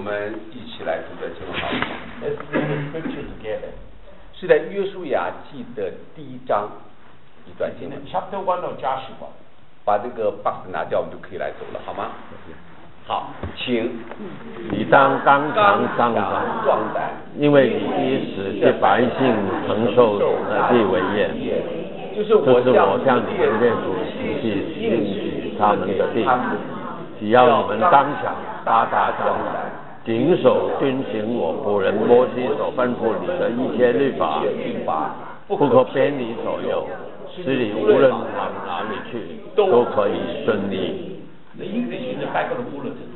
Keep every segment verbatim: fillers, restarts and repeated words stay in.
们一起来读这经文好吗 Let's read the scripture together. 是在约书亚记的第一章一段经 In 文。 chapter one of Joshua. 把这个 box 拿掉，我们就可以来读了，好吗？好，请。 你当刚强壮胆， 壮胆， 因为你以使这百姓承受的地为业， 就是我向你们列祖实际应许他们的地。只要你们刚强大大壮胆，谨守遵行我仆人摩西所吩咐你的一切律法，不可偏离左右，使你无论往哪里去都可以顺利。 The English in the back of the bulletin.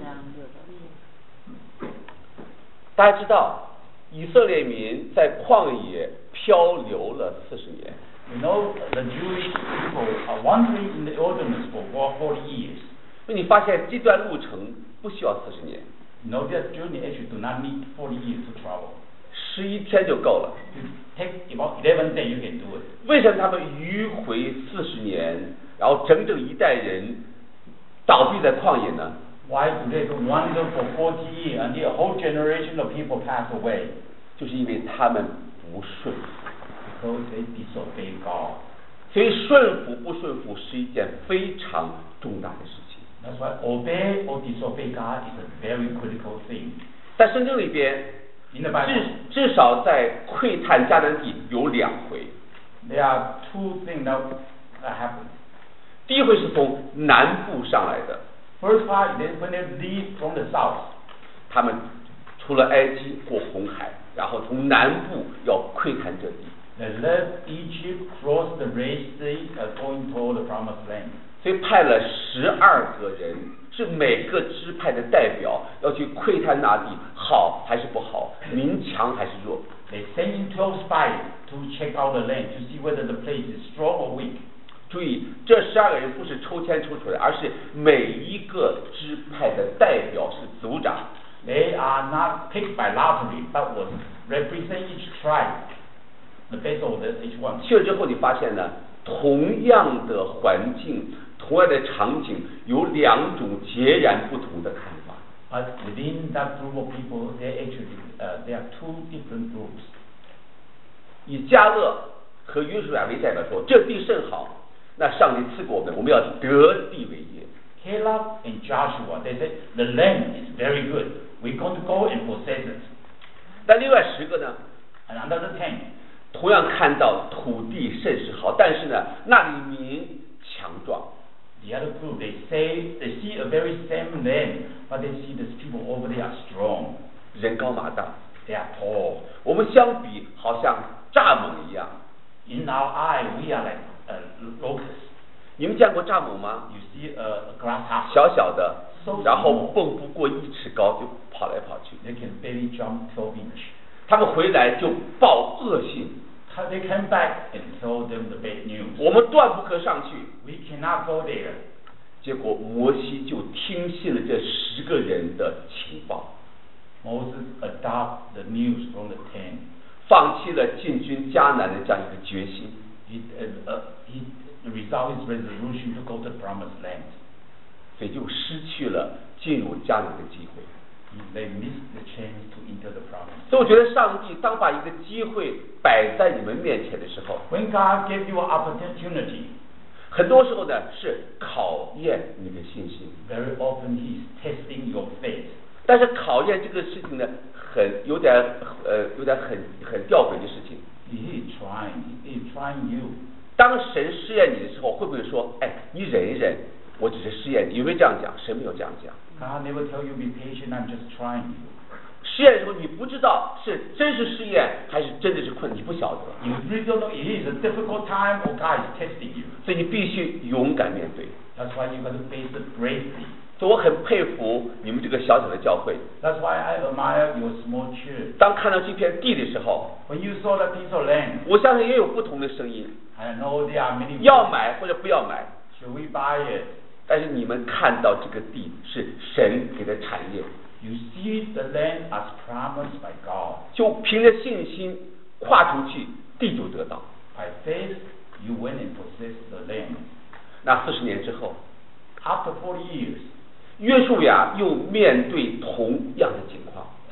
大家知道，以色列民在旷野漂流了四十年。 You know the Jewish people are wandering in the wilderness for forty years. 所以你发现这段路程不需要四十年。 You know that journey actually do not need forty years to travel. 十一天就够了。 You take about eleven days you can do it. 为什么他们迂回四十年，然后整整一代人倒闭在旷野呢？ Why do they wander for forty years until a whole generation of people pass away? 就是因为他们不顺服。 Because they disobey God. 所以顺服不顺服是一件非常重大的事情。 That's why obey or disobey God is a very critical thing. 在圣经里边， In the Bible, 至至少在窥探迦南地有两回。 there are two things that happen. 第一回是从南部上来的。 First part is when they leave from the south. 他们出了埃及过红海，然后从南部要窥探这地。 They left Egypt, crossed the Red Sea, uh, going toward the Promised Land. 所以派了十二个人，是每个支派的代表，要去窥探那地好还是不好，民强还是弱。 They sent in twelve spies to check out the land to see whether the place is strong or weak. 注意，这十二个人不是抽签抽出来，而是每一个支派的代表是族长。 They are not picked by lottery, but was represent each tribe, the best of the each one. 去了之后，你发现呢，同样的环境，同样的场景，有两种截然不同的看法。 But within that group of people, there actually uh, there are two different groups. 以迦勒和约书亚为代表说，这地甚好。 那上帝赐给我们，我们要得地为业。 Caleb and Joshua, they said the land is very good. We're going to go and possess it. 但另外十个呢， And another ten, 同样看到土地甚是好，但是呢，那里民强壮。 the other group, they say they see a very same land, but they see these people over there are strong. 人高马大， They are tall. 我们相比好像蚱蜢一样。 In our eye, we are like uh, locusts. 你们见过蚱蜢吗？ You see a, a grasshopper. 小小的， So 然后 small. 蹦不过一尺高就跑来跑去。 They can barely jump twelve inch. 他们回来就报恶信， They came back and told them the bad news. 我们断不可上去。 We cannot go there. 结果摩西就听信了这十个人的情报， Moses adopted the news from the ten. 放弃了进军迦南的这样一个决心。 He, uh, uh, he resolved his resolution to go to the promised land. 所以就失去了进入迦南的机会。 They missed the chance to enter the promised. 所以我觉得上帝当把一个机会摆在你们面前的时候， When God gave you an opportunity, 很多时候呢是考验你的信心。 very often He's testing your faith. 但是考验这个事情呢，很有点呃有点很很吊诡的事情。 He is trying. He is trying you. 当神试验你的时候，会不会说，哎，你忍一忍，我只是试验你？有没有这样讲？神没有这样讲。 God never tell you be patient. I'm just trying you. 试验的时候，你不知道是真是试验还是真的是困难，你不晓得。 You really don't know it is a difficult time or God is testing you. 所以你必须勇敢面对。 That's why you got to face it bravely. 所以我很佩服你们这个小小的教会。 That's why I admire your small church. 当看到这片地的时候， When you saw that piece of land, 我相信也有不同的声音， I know there are many. 要买或者不要买。 Should we buy it? 但是你们看到这个地是神给的产业， You see the land as promised by God. 就凭着信心跨出去，地就得到。 By faith, you went and possessed the land. 那四十年之后， After forty years, 约书亚又面对同样的情况。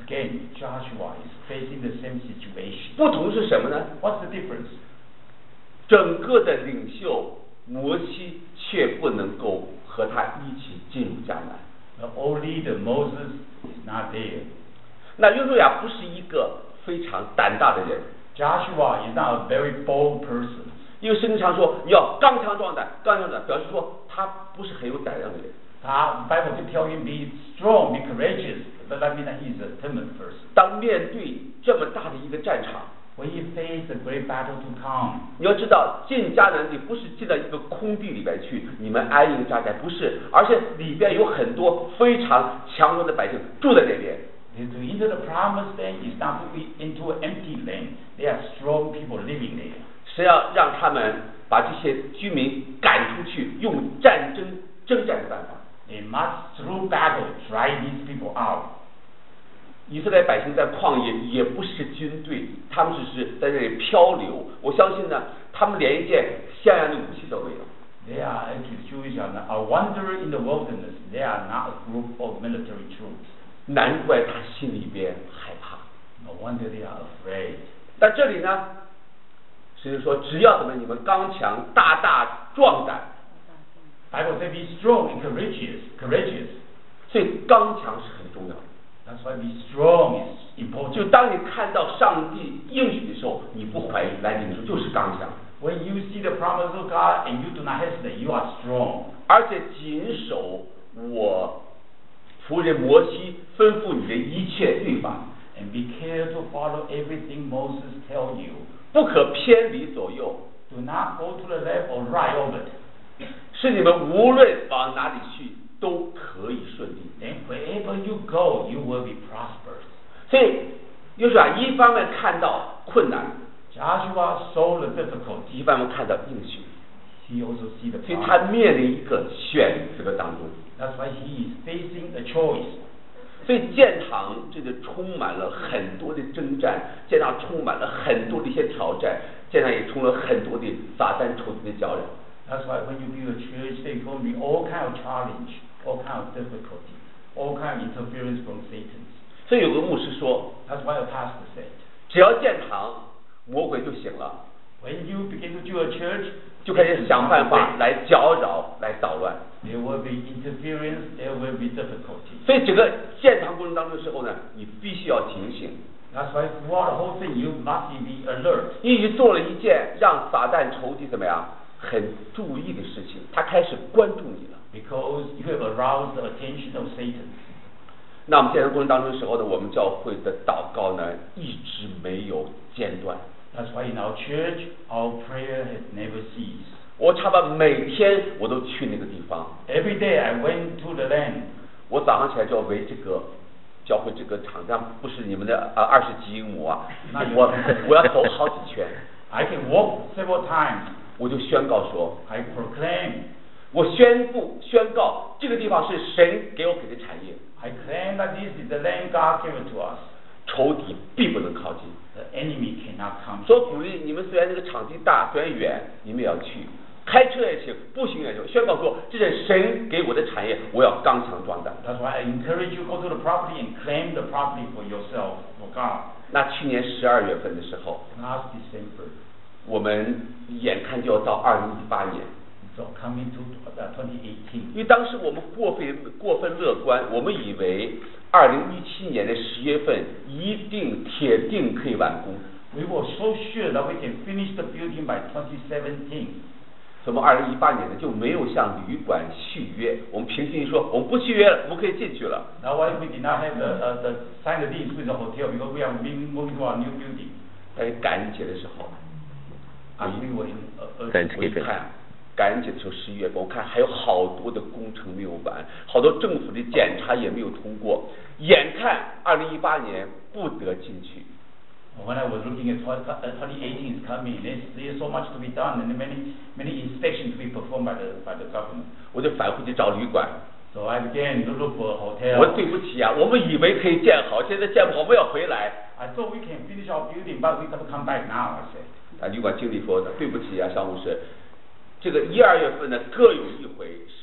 Again, Joshua is facing the same situation. 不同是什么呢？ What's the difference? 整个的领袖摩西却不能够和他一起进入迦南。 The old leader Moses is not there. 那约书亚不是一个非常胆大的人。 Joshua is not a very bold person. 因为圣经常说你要刚强壮胆，刚强壮胆表示说他不是很有胆量的人。 Uh, the Bible can tell him be strong, be courageous, but that means that he's a timid person. 当面对这么大的一个战场， When he faced a great battle to come, 你要知道进迦南地不是进到一个空地里边去，你们安营扎寨，不是，而是里边有很多非常强壮的百姓住在那边。 to enter the promised land is not to be into an empty land. There are strong people living there. 是要让他们把这些居民赶出去，用战争征战的办法。 They must through battle drive these people out. 以色列百姓在旷野也不是军队，他们只是在这里漂流。我相信呢，他们连一件像样的武器都没有。 They are actually Jewish are a wanderer in the wilderness. They are not a group of military troops. 难怪他心里边害怕。 No wonder they are afraid. 但这里呢，所以说只要怎么你们刚强、大大壮胆。 Bible says be strong and courageous. Courageous. 所以刚强是很重要的。 That's why be strong is 就 important. 当你看到上帝应许的时候，你不怀疑，来领受就是刚强， When you see the promise of God and you do not hesitate, you are strong. 而且谨守我仆人摩西吩咐你的一切律法， And be careful to follow everything Moses tell you. 不可偏离左右， Do not go to the left or right of it. 是你们无论往哪里去都可以顺利。 Then wherever you go, you will be prosperous. 所以约书亚一方面看到困难， Joshua saw the difficulty. 一方面看到应许， He also see the 所以他 promise. 面临一个选择当中。 That's why he is facing a choice. 所以建堂这个充满了很多的征战，建堂充满了很多的一些挑战，建堂也充了很多的撒旦仇敌的搅扰。 That's why when you build a church, there's going to be all kind of challenge, all kind of difficulty, all kind of interference from Satan. 所以有个牧师说， That's why a pastor said, 只要建堂，魔鬼就醒了， when you begin to do a church, 就开始想办法来搅扰、来捣乱。 there will be interference, there will be difficulty. 所以整个建堂过程当中的时候呢，你必须要警醒， That's why throughout the whole thing, you must be alert. 因为你做了一件让撒旦仇敌怎么样很注意的事情，他开始关注你了。 Because you have aroused the attention of Satan. 那我们建堂过程当中的时候呢，我们教会的祷告呢一直没有间断。 That's why in our church, our prayer has never ceased. 我差不多每天我都去那个地方。 Every day I went to the land. 我早上起来就要围这个教会这个场，这样不是你们的啊二十几英亩啊，我我要走好几圈。 I can walk several times. 我就宣告说， I proclaim. 我宣布宣告这个地方是神给我给的产业， I claim that this is the land God gave to us. 仇敌必不能靠近。 The enemy cannot come. 所以鼓励你们，虽然这个场地大，虽然远，你们也要去。开车也行，步行也行。宣告说，这是神给我的产业，我要刚强壮胆。 That's why I encourage you to go to the property and claim the property for yourself, for God. 那去年十二月份的时候， Last December, 我们眼看就要到二零一八年。 so coming to uh, twenty eighteen. 因为当时我们过分过分乐观，我们以为二零一七年的十月份一定铁定可以完工。 We were so sure that we can finish the building by twenty seventeen. 所以我们二零一八年呢就没有向旅馆续约，我们平心说我们不续约了，我们可以进去了。 Now why we did not have the, uh, the sign the deeds with the hotel because we are moving, moving to our new building. 在感恩节的时候， As we were in, uh, uh, 我一看感恩节的时候十一月份，我看还有好多的工程没有完，好多政府的检查也没有通过，眼看二零一八年不得进去。 When I was looking at twenty eighteen is coming, there's, there's so much to be done and many many inspections to be performed by the by the government. 我就返回去找旅馆。 So I began to look for a hotel. 我对不起啊，我们以为可以建好，现在建不好，我们要回来。 I thought we can finish our building, but we got to come back now. I said. 啊，旅馆经理说的，对不起啊，商务师，这个一二月份呢各有一回是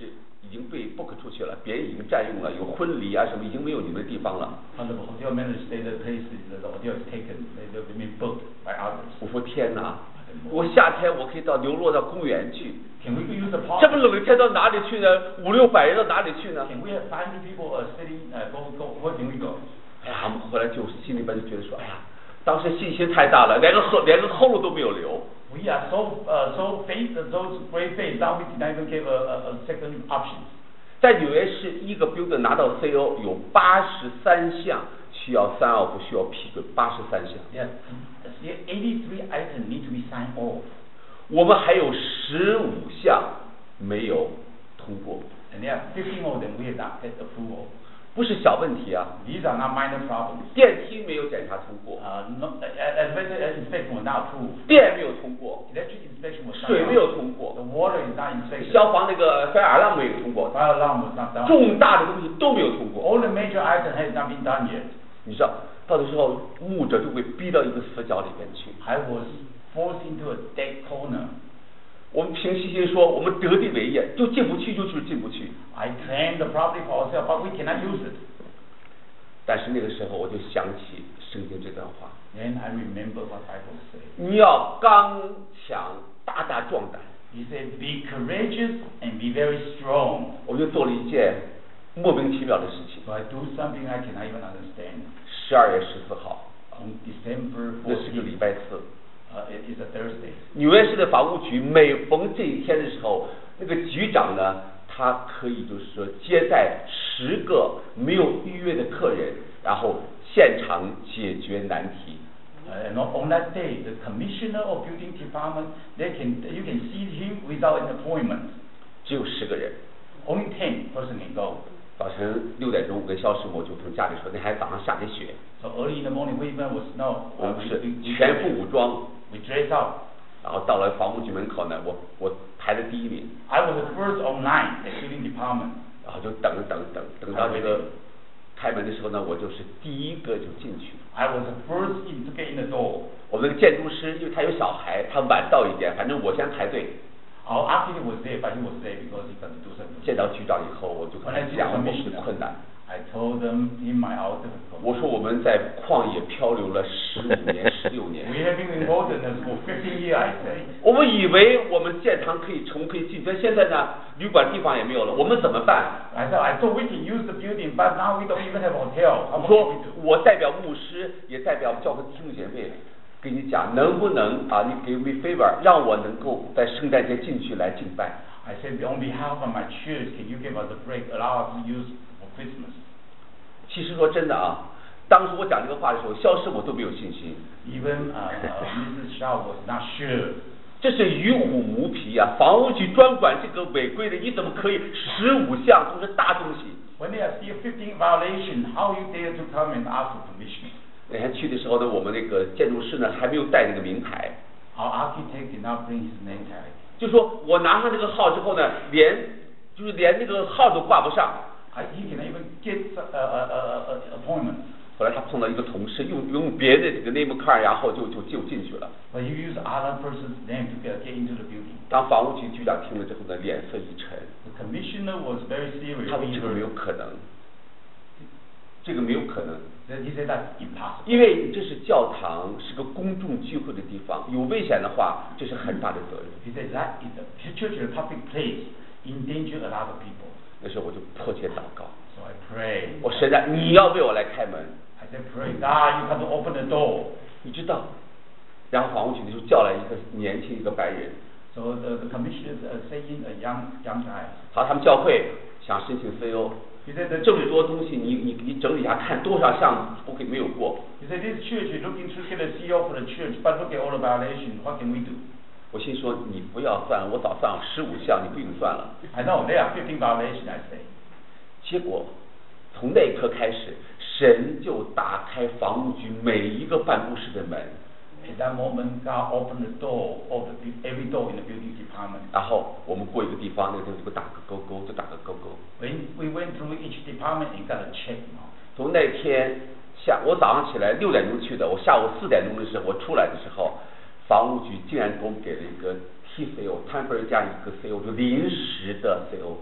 已经被 book 出去了，别人已经占用了，有婚礼啊什么，已经没有你们的地方了。 And the hotel manager said the place is the hotel is taken, they've been booked by others. 我说天哪！我夏天我可以到流落到公园去。 Can we use the park? 这么冷的天到哪里去呢？五六百人到哪里去呢 Can we have five hundred people uh, sitting? Uh, go go. Where can we go? 哎呀，我们后来就心里边就觉得说，哎呀，当时信心太大了，连个后连个后路都没有留。 We are so uh, so faith, so great faith. Now we did not even give a, a, a second option. 在纽约市一个 building 拿到 C O 有八十三项需要 sign off 需要批准，八十三项。 Yes, eighty-three items need to be signed off. 我们还有十五项没有通过。 And there are fifteen of them we have not get approval. 不是小问题啊。 These are not minor problems. 电梯没有检查通过。 Uh, no, elevator inspection was not approved. 电没有通过。 Electric inspection was not. 水没有通过。 The water is not inspected. 消防那个 fire alarm 没有通过。 Fire alarm was not done. 重大的东西都没有通过。 All the major items has not been done yet. 你知道，到的时候牧者就会逼到一个死角里边去。 I was forced into a dead corner. 我们凭信心说，我们得地为业，就进不去就是进不去。 I claim the property for ourselves, but we cannot use it. 但是那个时候我就想起圣经这段话。 Then I remember what Bible says. 你要刚强，大大壮胆。 He said, "Be courageous and be very strong." 我就做了一件莫名其妙的事情。 So I do something I cannot even understand. 十二月十四号。 On December 那是个礼拜四。 Uh, it is a Thursday. 纽约市的法务局每逢这一天的时候，那个局长呢，他可以就是说接待十个没有预约的客人，然后现场解决难题。 Uh, and on that day, the commissioner of building department, they can you can see him without an appointment. 只有十个人。 Only ten person can go. 早晨六点钟，我跟肖师傅就从家里说，那还早上下着雪。 So early in the morning, we even was snow. 我们是全副武装。 We dress up. 然后到了房屋局门口呢，我我排了第一名。 I was the first online at building department. 然后就等等等等到这个开门的时候呢，我就是第一个就进去。 I was the first in to get in the door. 我们的建筑师，因为他有小孩，他晚到一点，反正我先排队。 Our architect was there, but he was there because he got to do something. 见到局长以后，我就跟他讲我们的困难。 I told them in my our difficulty. 我说我们在旷野漂流了十五年、十六年。 We have been in wilderness for fifteen years, I say. 我们以为我们建堂可以重可以进，但现在呢，旅馆地方也没有了，我们怎么办 ？I thought I thought we can use the building, but now we don't even have a hotel. 我说我代表牧师，也代表教会弟兄姐妹。跟你讲，能不能啊？你给 me favor， 让我能够在圣诞节进去来敬拜。 I said on behalf of my church, can you give us a break, allow us to use for Christmas? 其实说真的啊，当时我讲这个话的时候，肖师傅都没有信心。 Even uh, uh, Missus Shaw was not sure. 这是与虎谋皮啊！房屋局专管这个违规的，你怎么可以十五项都是大东西 ？When there are still fifteen violations, how you dare to come and ask for permission? 那天去的时候呢，我们那个建筑师呢还没有带那个名牌。 Our architect did not bring his name tag. 就说我拿上这个号之后呢，连就是连那个号都挂不上。 I, he can even get a, a, a, a appointment. 后来他碰到一个同事，用用别的这个 name card， 然后就就就进去了。 But you use other person's name to get, get into the building. 当房屋局局长听了之后呢，脸色一沉。 The commissioner was very serious. 他说这个没有可能，这个没有可能。 He said that's impossible. 因为这是教堂，是个公众聚会的地方，有危险的话，这是很大的责任。 He said that is a church is a public place, endanger a lot of people. 那时候我就迫切祷告。 So I pray. 我神啊，你要为我来开门。 I said, pray, God, you have to open the door. 你知道，然后房屋局就叫来一个年轻一个白人。 So the the commissioners are saying a young young guy. 好，他们教会想申请 C O。 He said that 这么多东西，你你你整理一下，看多少项不可以没有过。 He said this church is looking to get a C O for the church, but look at all the violations. What can we do? 我心说你不要算，我早算十五项，你不用算了。 I know there are fifteen violations, I say. 结果从那一刻开始，神就打开房屋局每一个办公室的门。 At that moment, God opened the door of the, every door in the building department. 然后我们过一个地方，那个地方就打个勾勾，就打个勾勾。 When we went through each department and got a check mark. 从那天下，我早上起来六点钟去的，我下午四点钟的时候我出来的时候，房屋局竟然给我们给了一个 T C O， temporary 加一个 C O， 就临时的 C O。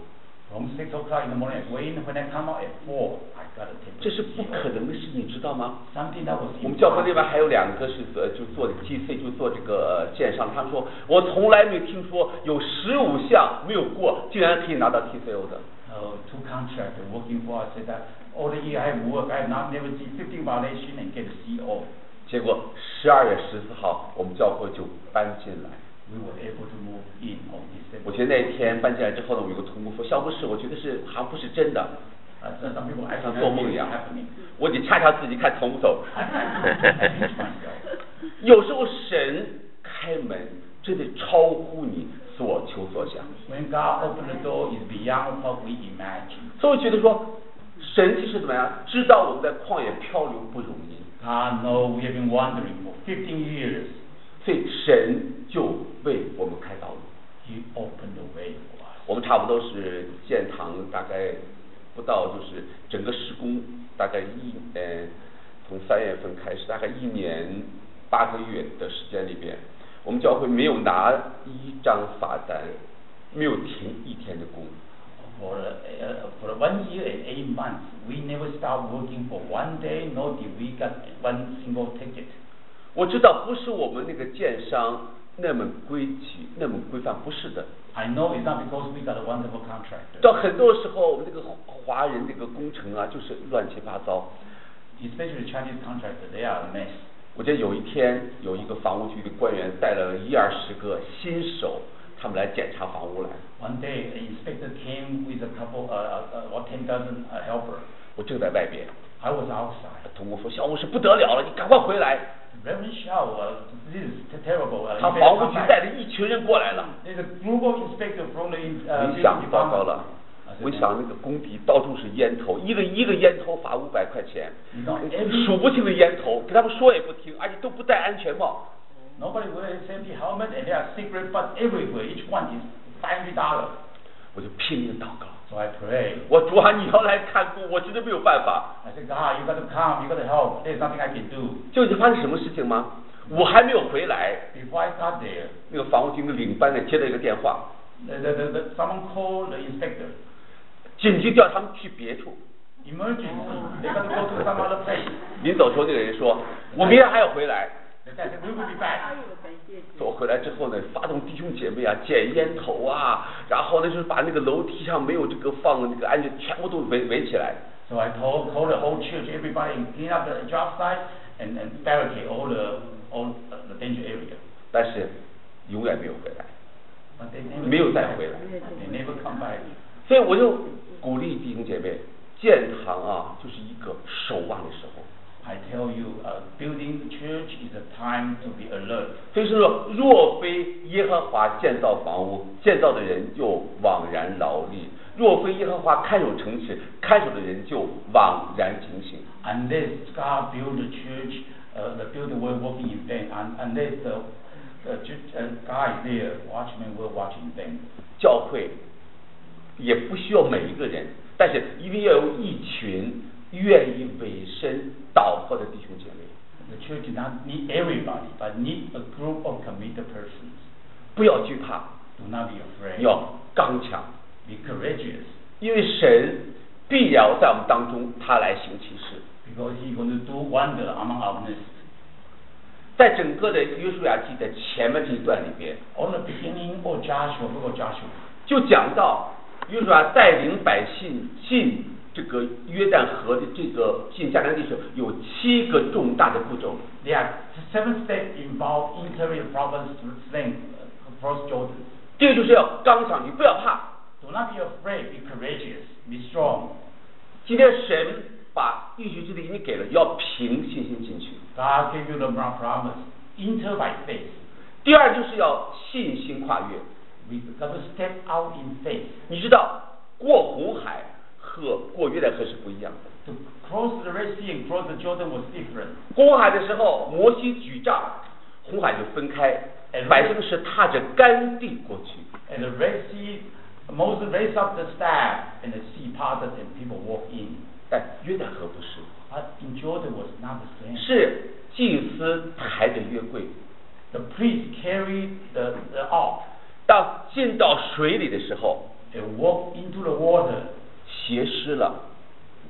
From six o'clock in the morning, when when I come out at four, I got a temple. 这是不可能的事，你知道吗？ Something that was 我们教会那边还有两个是呃，就做 G C， 就做这个呃建商，他们说我从来没听说有十五项没有过，竟然可以拿到 T C O 的。 Uh, two contractors working for us said that all the year I have worked, I have not never seen fifteen violation and get a C O. 结果十二月十四号，我们教会就搬进来。 We were able to move in on December. 我觉得那一天搬进来之后呢，我有个同工说，肖博士，我觉得是好像不是真的， Uh, so some people 像 actually 做梦一 it's 样。 happening. 我得掐掐自己看从不走。 I, I, I pinch myself. 有时候神开门，真的超乎你所求所想。 When God opened the door, it's beyond what we imagine. 所以我觉得说，神其实怎么样？知道我们在旷野漂流不容易， God knows we have been wandering for fifteen years. 所以神就为我们开道路。 He opened the way for us. 我们差不多是建堂大概不到，就是整个施工大概一呃，从三月份开始，大概一年八个月的时间里边，我们教会没有拿一张罚单，没有停一天的工。 For uh, for one year and eight months, we never stopped working for one day, nor did we get one single ticket. 我知道不是我们那个建商那么规矩、那么规范，不是的。 I know it's not because we got a wonderful contractor. 到很多时候，我们这个华人这个工程啊，就是乱七八糟。 Especially Chinese contractors, they are a mess. 我记得有一天，有一个房屋局的官员带了一二十个新手，他们来检查房屋来。 One day, an inspector came with a couple, uh, uh, or ten dozen uh, helper. 我正在外边， I was outside. 同工说：“小牧师不得了了，你赶快回来！” Reverend Shaw, uh, this is terrible. Uh, 他 you better 房屋 come 局 back. 带着一群人过来了。 There's a group of inspectors from the uh, 我一想 building 糟糕 department. 了，我一想那个工地到处是烟头，一个一个烟头罚五百块钱， You know, every 数不清的烟头，给他们说也不听，而且都不戴安全帽。 nobody wears safety helmet, and there are cigarette butts everywhere. Each one is five hundred dollars. 我就拼命祷告， So I pray. 我主啊，你要来看顾，我真的没有办法。 I said, God, you got to come. You got to help. There's nothing I can do. 就你知道发生什么事情吗？我还没有回来， Before I got there, 那个房屋局的领班呢接了一个电话， the, the, the, the, someone called the inspector. 紧急调他们去别处。 Emergency. They got to go to some other place. 临走时候那个人说，我明天还要回来。 The guy said, we will be back. 走回来之后呢，发动弟兄姐妹啊，捡烟头啊，然后呢就是把那个楼梯上没有这个放那个安全，全部都围围起来。 So I told, told the whole church, everybody, clean up the job site and, and barricade all the all the danger area. 但是永远没有回来， But they never 没有 came 再 back. 回来。 They never come back. 所以我就鼓励弟兄姐妹，建堂啊，就是一个守望的时候。 I tell you, uh, building church is a time to be alert. 所以说，若非耶和华建造房屋，建造的人就枉然劳力；若非耶和华看守城池，看守的人就枉然警醒。 Unless God build the church, uh, the builder will working in vain. Un unless the, the church, uh, God is there, watchmen will watch in vain. 教会也不需要每一个人，但是一定要有一群愿意委身祷告的弟兄姐妹。 The church does not need everybody, but need a group of committed persons. 不要惧怕， Do not be afraid. 要刚强， Be courageous, 因为神必要在我们当中，他来行其事。 because He's going to do wonder among our midst. 在整个的约书亚记的前面这一段里边， On the beginning of Joshua, book of Joshua, 就讲到约书亚带领百姓进这个约旦河的这个进迦南地时，有七个重大的步骤。 there are seven steps involved entering the province to sling across Jordan. 这个就是要刚强，你不要怕。 Do not be afraid, be courageous, be strong. 今天神把应许之地你给了，要凭信心进去。 God gave you the promise. Enter by faith. 第二就是要信心跨越。 We got to step out in faith. 你知道过红海和过约旦河是不一样的。 To cross the Red Sea and cross the Jordan was different. 过红海的时候，摩西举杖，红海就分开，百姓是踏着干地过去。 And the Red Sea, Moses raised up the staff, and the sea parted, and people walked in. 但约旦河不是， But in Jordan was not the same. 是祭司抬着约柜， The priest carried the, the ark 当进到水里的时候， and walked into the water.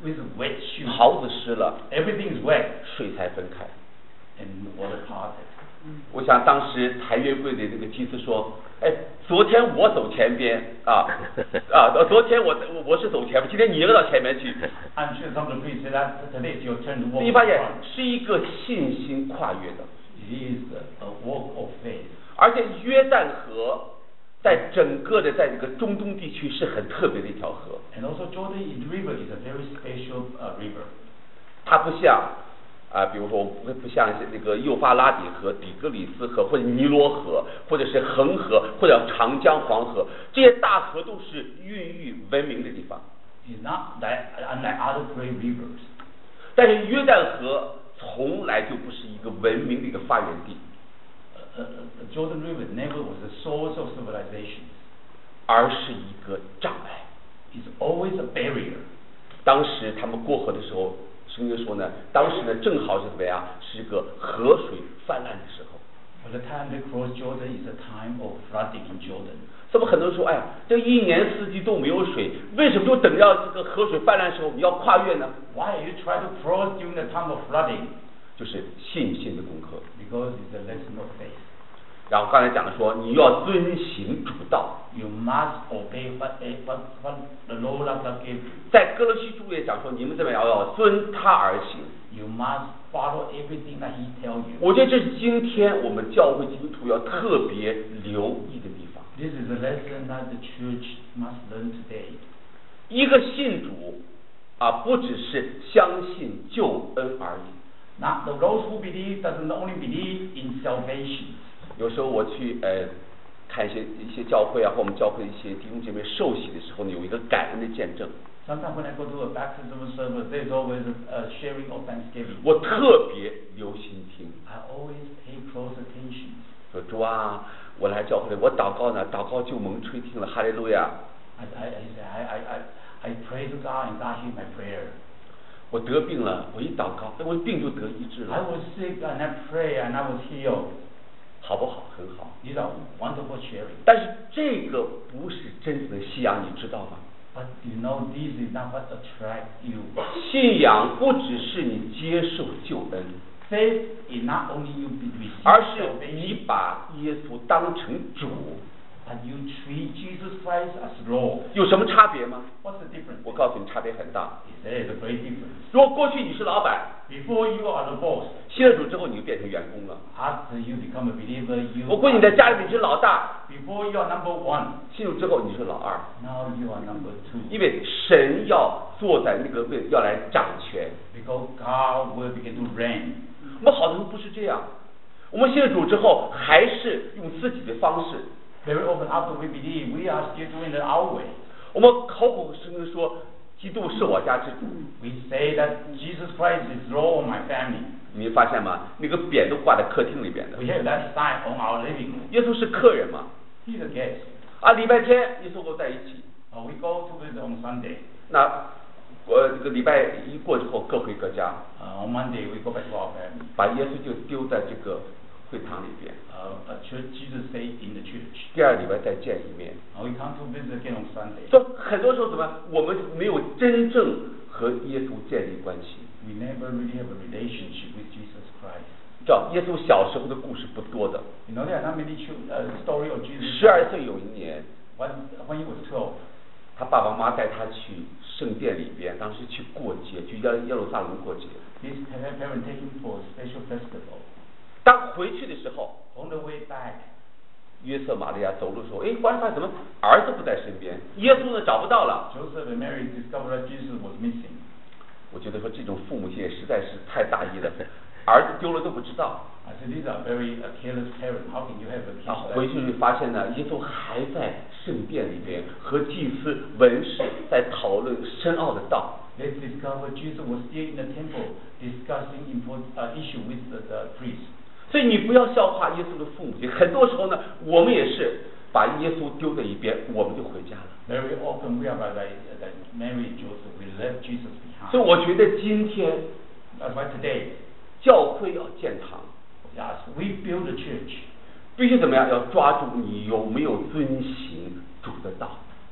with wet shoes. 袍子湿了， Everything is wet 水才分开。 and water parted. 我想当时台约柜的那个祭司说，哎，昨天我走前边啊啊，昨天我我是走前边，今天你要到前面去。 I'm sure some of the priests said that today is your turn to walk 你 in 发现 front. 是一个信心跨越的， It is a walk of faith. 而且约旦河在整个的在这个中东地区是很特别的一条河， And also Jordan River is a very special uh, river. 它不像啊，比如说不不像那个幼发拉底河、底格里斯河或者尼罗河，或者是恒河或者长江、黄河，这些大河都是孕育文明的地方。 It's not that unlike other great rivers. 但是约旦河从来就不是一个文明的一个发源地， Uh, uh, uh, Jordan River never was the source of civilization. 而是一个障碍。 It's always a barrier. 当时他们过河的时候，圣经说呢，当时呢正好是怎么样，是一个河水泛滥的时候。 By the time they cross Jordan is a time of flooding in Jordan. 这么很多人说，哎呀，这一年四季都没有水，为什么就等到这个河水泛滥的时候你要跨越呢？ Why are you trying to cross during the time of flooding? 就是信心的功课。 Because it's a lesson of faith. 然后刚才讲的说，你要遵行主道。 You must obey what, what, what the Lord has given you. 在哥罗西书也讲说，你们怎么样要遵他而行。 You must follow everything that He tells you. 我觉得这是今天我们教会基督徒要特别留意的地方。 This is a lesson that the church must learn today. 一个信主啊，不只是相信救恩而已。 Now, the those who believe doesn't only believe in salvation. 有时候我去呃看一些一些教会啊，或我们教会的一些弟兄姐妹受洗的时候呢，有一个感恩的见证。 Sometimes when I go to a baptism service, there's always a, a sharing of thanksgiving. 我特别留心听， I always pay close attention. 说主啊，我来教会里，我祷告呢，祷告就蒙垂听了，哈利路亚。 I, I, I, say, I, I, I, I pray to God and God hears my prayer. 我得病了，我一祷告，哎，我病就得医治 I 了， was sick and I pray and I was healed. 好不好？很好。 These are wonderful sharing. 但是这个不是真正的信仰，你知道吗？ But you know, this is not what attracts you. 信仰不只是你接受救恩， Faith is not only you be- receive 而是你 salvation, 把耶稣当成主。 but you treat Jesus Christ as Lord. 有什么差别吗？ What's the difference? 我告诉你，差别很大。 There is a great difference. 如果过去你是老板， Before you are the boss, 信了主之后你就变成员工了。 after you become a believer, you 我估计你在家里你是老大， before you are number one, 信主之后你是老二， now you are number two. 因为神要坐在那个位，要来掌权。 Because God will begin to reign. 我们好多人不是这样，我们信了主之后还是用自己的方式。 Very often after we believe, we are still doing it our way. 我们口口声声说基督是我家之主， We say that Jesus Christ is Lord of my family. 你发现吗？那个匾都挂在客厅里边的。 We have that sign on our living room. 耶稣是客人嘛？ He's a guest. 啊，礼拜天耶稣跟我在一起， Uh, we go to visit on Sunday. 那我这个礼拜一过之后各回各家， Uh, on Monday, we go back to our family. 把耶稣就丢在这个会堂里边。 Uh, a church, Jesus stayed in the church. 第二礼拜再见一面。 Uh, we come to visit again on Sunday. 所以很多时候怎么，我们没有真正和耶稣建立关系。 We never really have a relationship with Jesus Christ. 知道耶稣小时候的故事不多的。 You know, there are not many chil- uh, story of Jesus. 十二岁有一年， When, when he was twelve, 他爸爸妈妈带他去圣殿里边，当时去过节，去耶耶路撒冷过节。 his parents take him for a special festival. 当回去的时候， On the way back, 约瑟玛利亚走路的时候，哎，忽然发现怎么儿子不在身边，耶稣呢找不到了。 Joseph and Mary discovered that Jesus was missing. 我觉得说这种父母亲也实在是太大意了，儿子丢了都不知道。 I said, these are very uh, careless parents. How can you have a kid? 啊， like 回去发现呢，耶稣还在圣殿里边和祭司文士在讨论深奥的道。 Let's discover Jesus was still in the temple discussing important uh, issue with the, the priest. 所以你不要笑话耶稣的父母亲，很多时候呢，我们也是把耶稣丢在一边，我们就回家了。 Very often we are like, like Mary and Joseph. We left Jesus behind. 所以我觉得今天 That's why today, 教会要建堂， yes, we build a church. 必须怎么样？要抓住你有没有遵行主的道。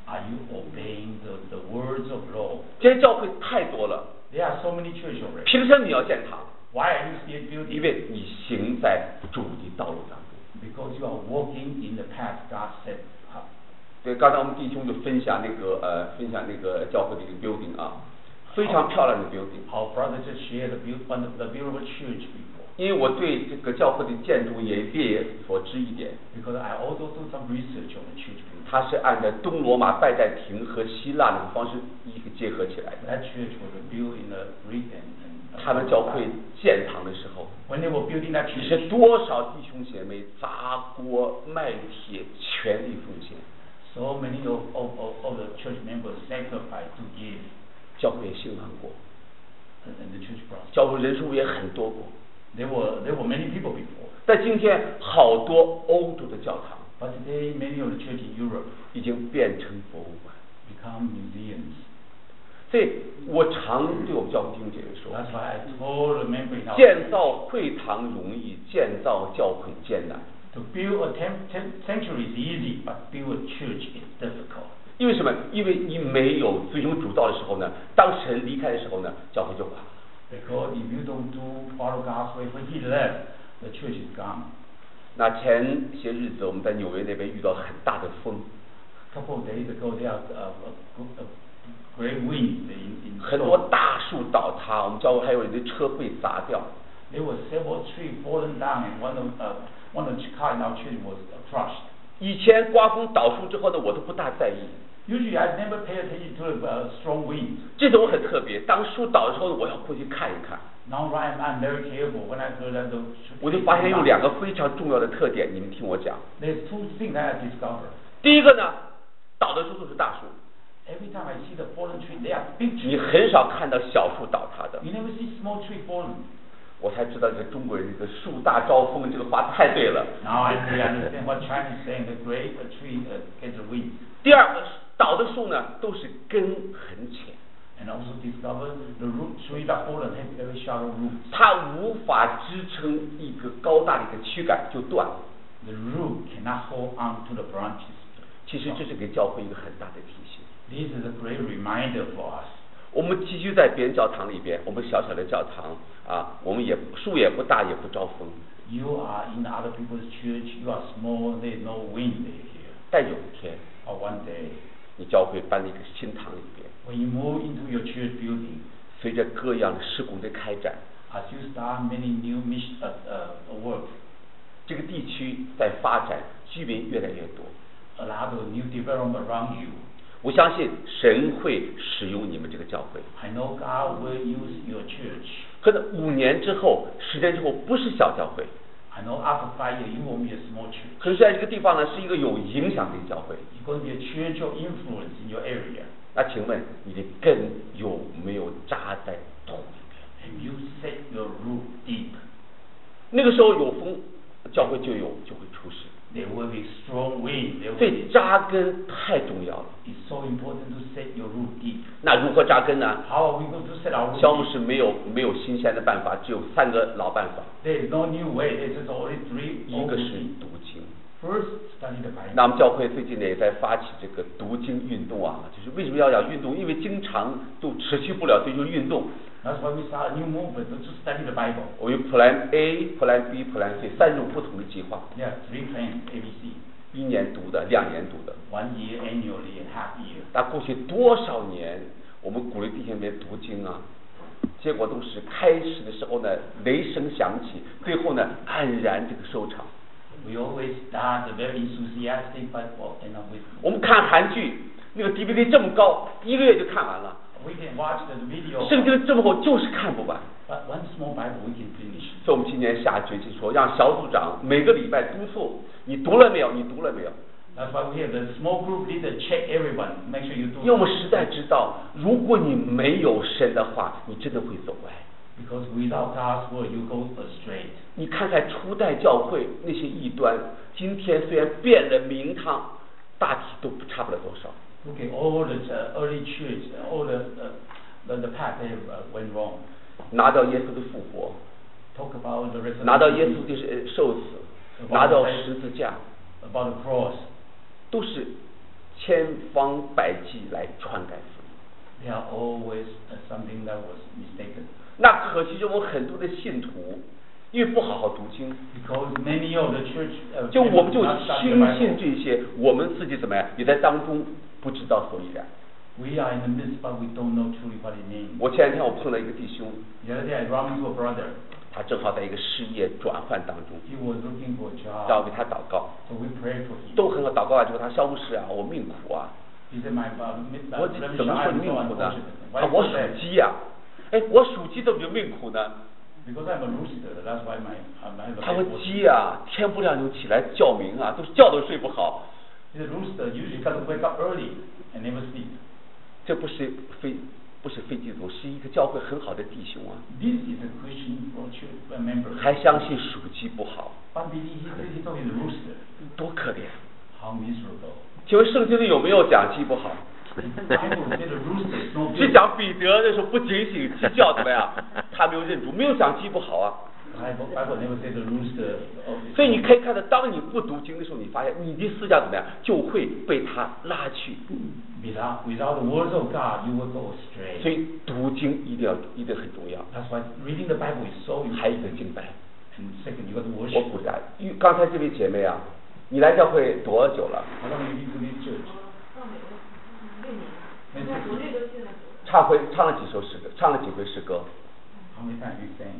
Are you obeying the the words of law? 这些教会太多了。 There are so many churches already. 凭什么你要建堂？ Why are you still building? 因为你行在主的道路当中。 Because you are walking in the path God set up. 对，刚才我们弟兄就分享那个呃，分享那个教会的一个 building 啊，非常漂亮的 building。 Our brother just shared the build one of the beautiful church before. 因为我对这个教会的建筑也略所知一点。 Because I also do some research on the church building. 它是按照东罗马拜占庭和希腊那个方式一个结合起来的。 That church was built in the Greek and. 他们教会建堂的时候， When they were building that church. 是多少弟兄姐妹砸锅卖铁，全力奉献。 So many of of of, of the church members sacrificed to give. 教会也兴旺过， And the church prospered. 教会人数也很多过。 There were there were many people before. 但今天好多欧洲的教堂， But today many of the church in Europe 已经变成博物馆。 become museums. 所以我常对我们教会弟兄姐妹说， That's why I told the member in our 建造会堂容易，建造教会艰难。 to build a temp, temp, sanctuary is easy, but build a church is difficult. 因为什么？因为你没有遵循主道的时候呢，当神离开的时候呢，教会就垮了。 Because if you don't do follow God's way, when He left, the church is gone. 那前些日子我们在纽约那边遇到很大的风， A couple of days ago, there was a, a, a great wind in, in 很多大树倒塌，我们教会还有人的车被砸掉。 There were several trees fallen down, and one of uh, one of the car in our church was uh, crushed. 以前刮风倒树之后呢，我都不大在意。 Usually, I never pay attention to a uh, strong wind. 这种很特别，当树倒的时候，我要过去看一看。 Now, right, I'm very careful when I heard that the. 我就发现有两个非常重要的特点，你们听我讲。 There's two things that I discovered. 第一个呢，倒的树都是大树， Every time I see the fallen tree, they are big 你 trees. 很少看到小树倒塌的。 You never see small tree fallen. 我才知道这个中国人这个树大招风这个话太对了。 Now I really understand what Chinese is saying. The great a tree uh, gets a wind. 第二个倒的树呢，都是根很浅， And also discover the root tree that fallen have very shallow roots. 它无法支撑一个高大的一个躯干就断了。 The root cannot hold on to the branches. 其实这是给教会一个很大的提醒。 This is a great reminder for us. 我们继续在别人教堂里边，我们小小的教堂啊，我们也树也不大，也不招风。 You are in other people's church. You are small. There's no wind here. 但有一天， Or one day, 你教会搬了一个新堂里边， when you move into your church building, 随着各样的施工的开展， as you start many new mission uh, uh, work, 这个地区在发展，居民越来越多。 a lot of new development around you. 我相信神会使用你们这个教会。 I know God will use your church. 可能五年之后、十年之后不是小教会， I know after five years you won't be a small church. 可是在这个地方呢，是一个有影响的教会。 You're going to be a church of influence in your area. 那请问你的根有没有扎在土里边？ And you set your root deep. 那个时候有风，教会就有就会出事。 There will be strong wind. There 所 will 以 be, 扎根太重要了。 it's so important to set your root deep. 那如何扎根呢？ How are we going to set our root 教牧 deep? 师没有没有新鲜的办法，只有三个老办法。 There is no new way. There's just only three 一 old 个是 things. 读经。 First, study the Bible. 那我们教会最近呢也在发起这个读经运动啊，就是为什么要讲运动？因为经常都持续不了，所以就运动。 That's why we start a new movement to study the Bible. 我有 Plan A、Plan B、Plan C 三种不同的计划， There are three plans, A B C. 一年读的，两年读的。 One year annually and half year. 那过去多少年，我们鼓励弟兄们读经啊，结果都是开始的时候呢雷声响起，最后呢黯然这个收场。 We always start very enthusiastic, but well, end up with. 我们看韩剧，那个 D V D 这么高，一个月就看完了。 We can watch the video. 圣经这么厚，就是看不完。 But one small Bible we can finish. 所以我们今年下决心说，让小组长每个礼拜督促你读了没有？你读了没有？ That's why we have the small group leader check everyone, make sure you do. 因为我们实在知道，如果你没有神的话，你真的会走歪。 Because without God's word, you go astray. 你看看初代教会那些异端，今天虽然变了名堂，大体都差不了多少。 Look at all the uh, early church, all the uh, the, the path they uh, went wrong. 拿到耶稣的复活， Talk about the resurrection. 拿到耶稣的是受死，拿到十字架， About the cross. 都是千方百计来篡改福音。 There are always uh, something that was mistaken. 那可惜就我们很多的信徒，因为不好好读经， Because many of the church uh, 就我们就 not study 轻 the 信 Bible. 这些，我们自己怎么样，也在当中不知道所以然。 We are in the midst, but we don't know truly what it means. 我前两天我碰到一个弟兄， The other day I ran into a brother. 他正好在一个事业转换当中， He was looking for a 要 job. 为他祷告， So we prayed for him. 都很好。祷告完之后，他说：“牧师啊，我命苦啊。” He said, "My uh, 我 uh, 怎么说 I'm 你 so 命苦呢？ unfortunate." 啊， Why 我 is 属 that? 鸡呀、哎，我属鸡怎么就命苦呢？ Because I'm a rooster. That's why my uh, my 他说鸡呀、天不亮就起来叫鸣啊，都觉都睡不好。 He's a rooster. Usually got to wake up early and never sleep. 这不是非不是非基督徒，是一个教会很好的弟兄啊， This is a Christian church member. 还相信属鸡不好， But he, he, he thought he's a rooster. 多可怜！ How miserable. 请问圣经里有没有讲鸡不好？ The Bible said a rooster is no 是 good. 讲彼得那时候不警醒，鸡叫怎么样？他没有认主，没有讲鸡不好啊。 Bible, Bible never said the rooster. Of 所以你可以看到，当你不读经的时候，你发现你的思想怎么样，就会被他拉去。 without, without the words of God, you will go 所 astray. 以读经一定要一定很重要。 That's why reading the Bible is so 还有一 important. 个敬拜， And second, you got to 我 worship. 鼓励大家，因为刚才这位姐妹啊，你来教会多久了？ How long have you been to this church? 唱会唱了几首诗歌，唱了几回诗歌？ How many times you sang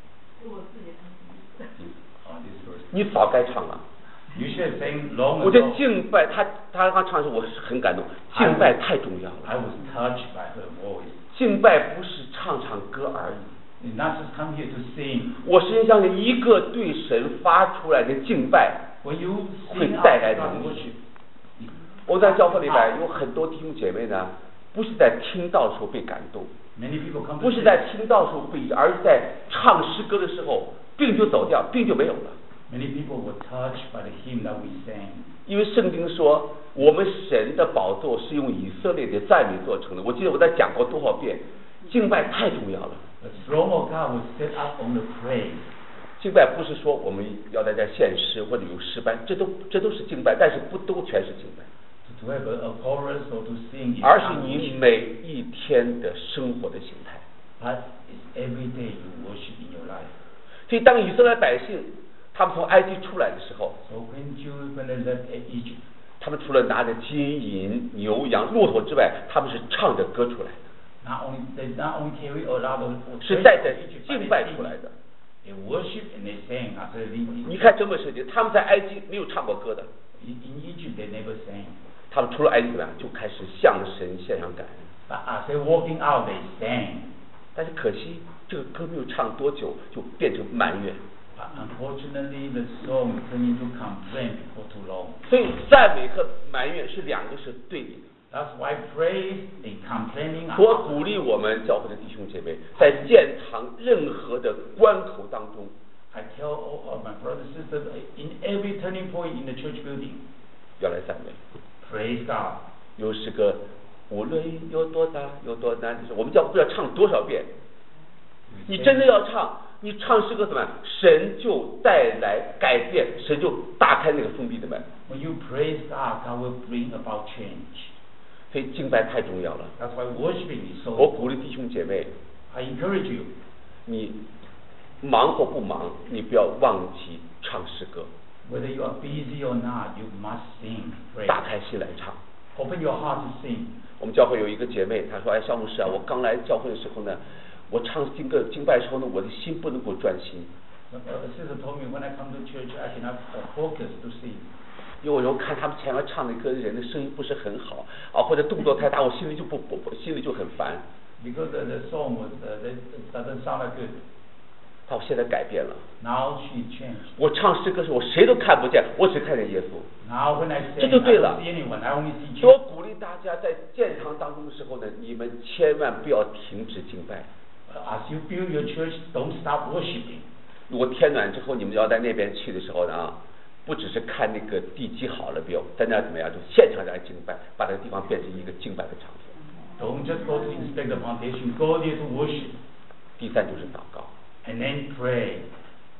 on this verse? 你早该唱了。 You should have sang long 我觉得 ago. 敬拜，他他刚唱的时候，我是很感动。敬拜太重要 I 了， was touched by her voice. 敬拜不是唱唱歌而已。 It's not just come here to sing. 我深相信，一个对神发出来的敬拜， When you 会 sing out 带来 God 能力 worship, 我在教会里边有很多弟兄姐妹呢，不是在听到的时候被感动， many people come 不 to 是 church. 在听到的时候被，而是在唱诗歌的时候，病就走掉，病就没有了。 Many people were touched by the hymn that we sang. 因为圣经说，我们神的宝座是用以色列的赞美做成的。我记得我在讲过多少遍，敬拜太重要了。 The throne of God was set up on the praise. 敬拜不是说我们要在这献诗或者有诗班，这都这都是敬拜，但是不都全是敬拜， To have a, a chorus or to sing is 而是 not 你 worship. 每一天的生活的形态。 But it's every day you worship in your life. 所以当以色列百姓他们从埃及出来的时候， So when Jews, when they left Egypt, 他们除了拿着金银、牛羊、骆驼之外，他们是唱着歌出来的， not only they not only carry a lot of 是带着 Egypt, but 敬 they 拜 sing. 出来的。 They worship and they sang after leaving 你 Egypt. 看整本圣经，他们在埃及没有唱过歌的， In, in Egypt they never sang. 他们除了埃及怎么样，就开始向神献上感恩。 But as they walking out, they sang. 但是可惜，这个歌没有唱多久，就变成埋怨。 But unfortunately, the song turned into complaint for too long. 所以赞美和埋怨是两个是对立的。 That's why praise and complaining are 我鼓励我们教会的弟兄姐妹，在建堂任何的关口当中， I tell all of my brothers and sisters, in every turning point in the church building, 要来赞美。 praise God. 有诗歌，无论有多大有多难的事，我们教不知道唱多少遍。你真的要唱，你唱诗歌怎么样？神就带来改变，神就打开那个封闭的门。 When you praise God, God will bring about change. 所以敬拜太重要了。 That's why worshiping is so 我 important. 鼓励弟兄姐妹， I encourage you, 你忙或不忙，你不要忘记唱诗歌， whether you are busy or not, you must sing praise. 打开心来唱。 Open your heart to sing. 我们教会有一个姐妹，她说：“哎，肖牧师啊，我刚来教会的时候呢，我唱经歌敬拜的时候呢，我的心不能够专心， A a sister told me when I come to church, I cannot uh, focus to sing. 因为我有时候看他们前面唱的歌人的声音不是很好啊，或者动作太大，我心里就不不不心里就很烦。 Because the, the song was, uh, it doesn't sound like good. 但我现在改变了， Now she changed. 我唱诗歌的时候，我谁都看不见，我只看见耶稣。 Now when I 这 sing, 就 I 对了。 don't see anyone. I only see 所以我 Jesus. 鼓励大家在建堂当中的时候呢，你们千万不要停止敬拜。 As you build your church, don't stop worshiping. 如果天暖之后你们要在那边去的时候呢啊，不只是看那个地基好了没有，在那怎么样，就现场来敬拜，把这个地方变成一个敬拜的场所。 Don't just go to inspect the foundation. Go there to worship. 第三就是祷告， And then pray.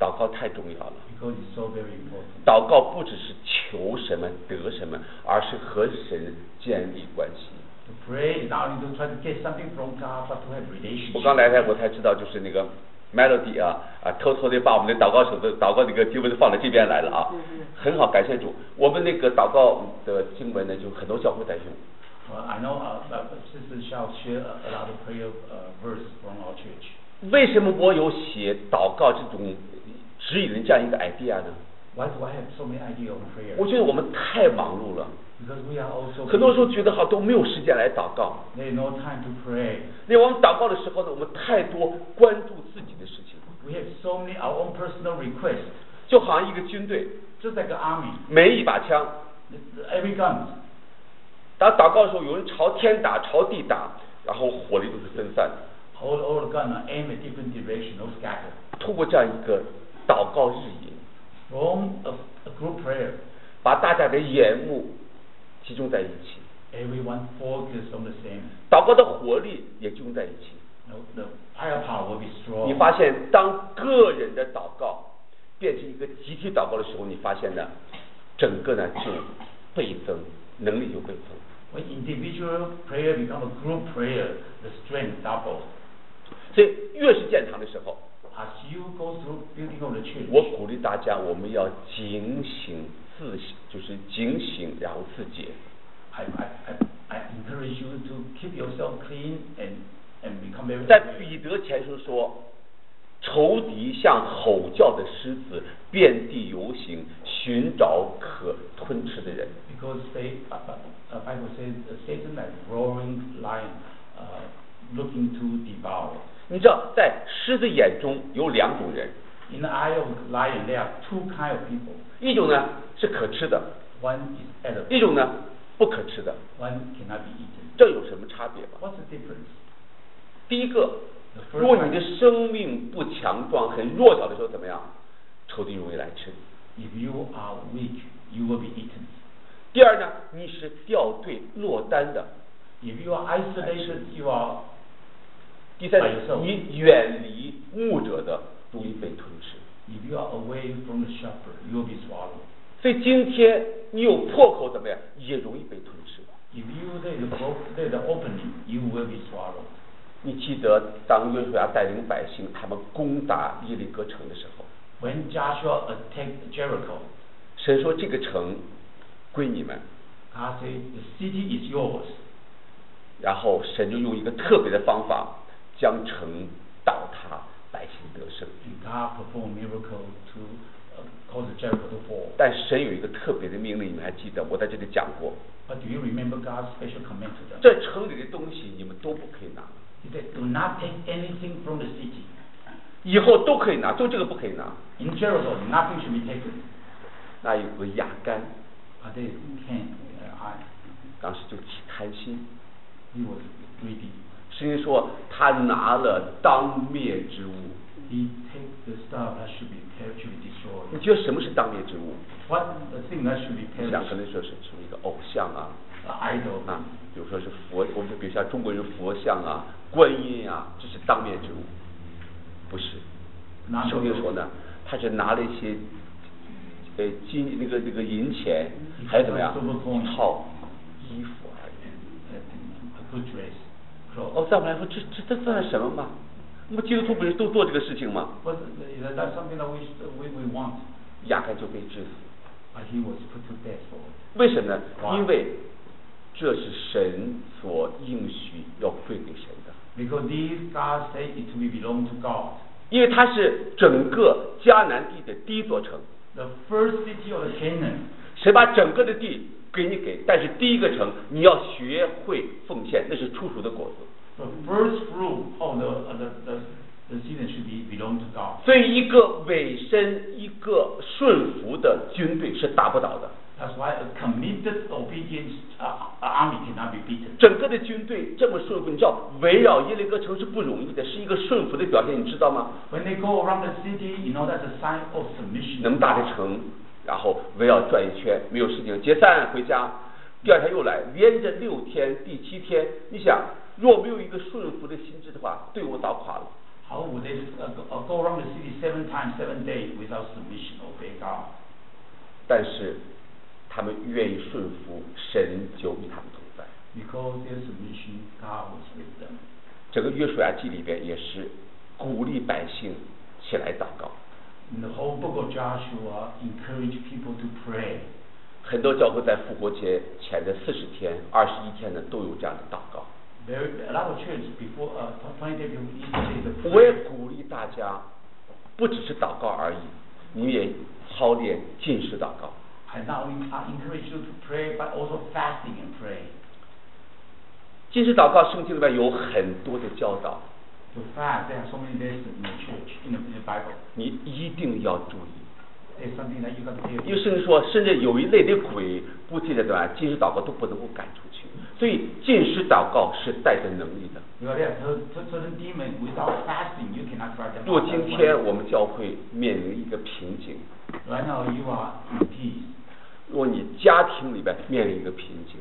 祷告太重要了。 Because it's so very important. 祷告不只是求什么得什么，而是和神建立关系。 To pray is not only to try to get something from God, but to have relationship. 我刚来台我才知道，就是那个 Melody 啊啊，偷偷的把我们的祷告手的祷告那个经文放到这边来了啊，很好，感谢主。我们那个祷告的经文呢，就很多教会在用。 Well, I know uh, uh, Sister Shao share a lot of prayer uh, verse from our church. 为什么我有写祷告这种指引的这样一个 idea 呢？ Why do I have so many ideas on prayer? 我觉得我们太忙碌了， Because we are also 很多时候觉得好都没有时间来祷告。 there is no time to pray. 因为我们祷告的时候呢，我们太多关注自己的事情， We have so many our own personal requests. 就好像一个军队， Just like an army, 每一把枪， every gun. 当祷告的时候，有人朝天打，朝地打，然后火力都是分散的。 All all the gun are aimed at different direction, no scatter. 通过这样一个祷告日引， From a, a group prayer, 把大家的眼目集中在一起， everyone focus on the same. 祷告的活力也集中在一起。 No, the higher power will be strong. 你发现，当个人的祷告变成一个集体祷告的时候，你发现呢，整个呢就倍增，能力就倍增。 When individual prayer become a group prayer, the strength double. 所以越是建堂的时候， As you go through building of the church, 我鼓励大家，我们要警醒自省，就是警醒然后自洁。 I, I, I, I encourage you to keep yourself clean and, and become very 在 aware. 彼得前书说，仇敌像吼叫的狮子，遍地游行，寻找可吞吃的人。 Because they, uh, uh, Bible says uh, Satan like roaring lion, uh, looking to devour. 你知道，在狮子眼中有两种人， In the eye of lion, there are two kind of people. 一种呢是可吃的， One is edible, 一种呢不可吃的。 one cannot be eaten. 这有什么差别吗？ What's the difference? 第一个， The 如果 first 你的 one, 生命不强壮、很弱小的时候，怎么样？仇敌容易来吃你。 if you are weak, you will be eaten. 第二呢，你是掉队落单的。 If you are isolated, you are 第三 by yourself. 你远离牧者的，容易被吞噬。 If you are away from the shepherd, you will be swallowed. 所以今天你有破口怎么样，也容易被吞噬。 If you let the, bro- let the opening, you will be swallowed. 你记得当约书亚带领百姓他们攻打耶利哥城的时候， When Joshua attacked Jericho, 神说这个城归你们， God said, the city is yours. 然后神就用一个特别的方法将城倒塌，百姓得胜。 And God performed miracle to uh, cause Jericho to fall. 但神有一个特别的命令，你们还记得？我在这里讲过， But do you remember God's special command to them? 这城里的东西你们都不可以拿， He said, do not take anything from the city. 以后都可以拿，就这个不可以拿。 In Jericho, nothing should be taken. 那有个亚干， But they came, uh, I, 当时就起贪心， he was greedy. 神说他拿了当灭之物。 He take the stuff that should be per- should be 你 destroyed. 觉得什么是当灭之物？ What the thing that should be 你想 perished? 可能说是从一个偶像啊， The idol. 啊，比如说是佛，我们比如像中国人佛像啊、观音啊，这是当灭之物，不是。 Not 圣经说呢，他是拿了一些，呃金那个那个银钱，还有怎么样，一套衣服而已。 a good dress, clothes. 哦，在我们来说，这这这算什么吗？我们基督徒不是都做这个事情吗？ But that's something that we we we want. 亚干就被治死， But he was put to death for it. 为什么呢？ Why? 因为这是神所应许要归给神的。 Because these God said it to be belong to God. 因为它是整个迦南地的第一座城， The first city of the Canaan. 神把整个的地给你给，但是第一个城你要学会奉献，那是初熟的果子。 The first fruit of the uh, the the the season should be belong to God. 所以一个委身、一个顺服的军队是打不倒的。 That's why a committed obedience uh, army cannot be beaten. 整个的军队这么顺服，你知道围绕耶利哥城是不容易的，是一个顺服的表现，你知道吗？ When they go around the city, you know that's a sign of submission. 能 to 打的 God. 城，然后围绕转一圈，没有事情，解散回家，第二天又来，连着六天，第七天，你想若没有一个顺服的心智的话，队伍倒垮了。 How would they uh, go, uh, go around the city seven times, seven days without submission, obey God? 但是他们愿意顺服，神就与他们同在。 Because their submission, God was with them. 整个约书亚记里边也是鼓励百姓起来祷告。 In the whole book of Joshua, encourage people to pray. 很多教会在复活节前的四十天、二十一天呢，都有这样的祷告。 Very, a lot of churches before uh, twenty days before Easter is a prayer. 我也鼓励大家，不只是祷告而已，你也操练禁食祷告。 I not only I encourage you to pray, but also fasting and pray. 禁食祷告圣经里面有很多的教导。 To fast, there are so many lessons in the church, in the, in the Bible. 你一定要注意。 There's something that you got to pay. 因为圣经说，甚至有一类的鬼，不记得对吧？禁食祷告都不能够赶出去，所以禁食祷告是带着能力的。 Because there are certain demons without fasting, you cannot drive them out. 如果今天我们教会面临一个瓶颈 Right now you are in peace. 如果你家庭里边面临一个瓶颈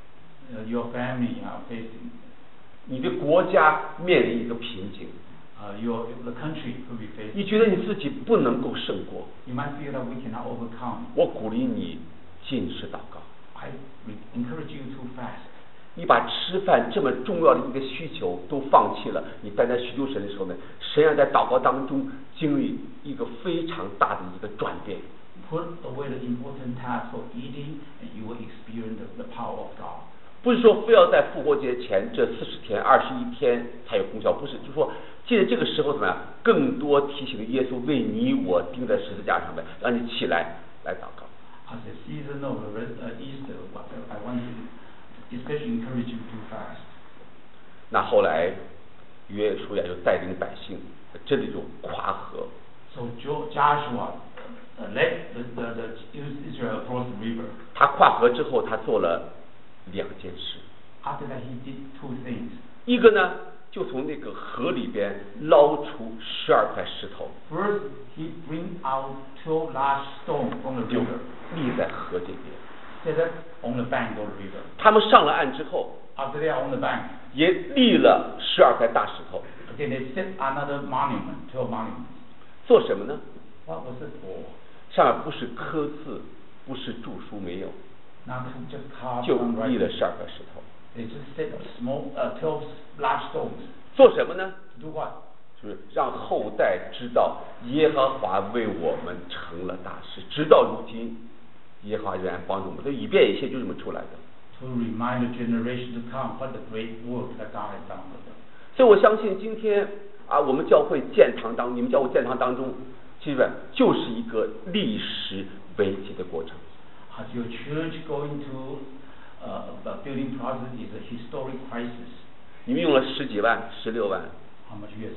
Uh, your family are facing. 你的国家面临一个瓶颈 Uh, your the country could be facing. 你觉得你自己不能够胜过 You might feel that we cannot overcome. 我鼓励你禁食祷告 I encourage you to fast. 你把吃饭这么重要的一个需求都放弃了，你单单寻求神的时候呢，神要在祷告当中经历一个非常大的一个转变。 Put away the important task of eating, and you will experience the, the power of God. 不是说非要在复活节前这四十天、二十一天才有功效，不是，就是说，借着这个时候怎么样，更多提醒耶稣为你我钉在十字架上面，让你起来来祷告。 As a season of uh, Easter, I want to especially encourage you to fast. 那后来约书亚就带领百姓真的就跨河。 So Joshua uh, led the, the, the Israel across the river. 他跨河之后，他做了两件事。 After that, he did two things. 一个呢，就从那个河里边捞出十二块石头。 First, he bring out twelve large stones from the 就 river. 立在河这边。 Set it on the bank of the river. 他们上了岸之后， After they are on the bank, 也立了十二块大石头。 again they set another monument, twelve monuments. 做什么呢？ What was it for? 上面不是刻字，不是著书，没有， Not to just carve 就 some 立了 writing. 十二块石头。 They just set small, uh, twelve large stones. 做什么呢？ To do what? 就是让后代知道耶和华为我们成了大事，直到如今，耶和华仍然帮助我们。这以便以谢就这么出来的。 To remind the generation to come what the great work that God has done for them. 所以我相信今天啊，我们教会建堂当，你们教会建堂当中，其实就是一个历史危机的过程。 As your church going to uh, the building process is a historic crisis. 你们用了十几万、十六万。 How much you have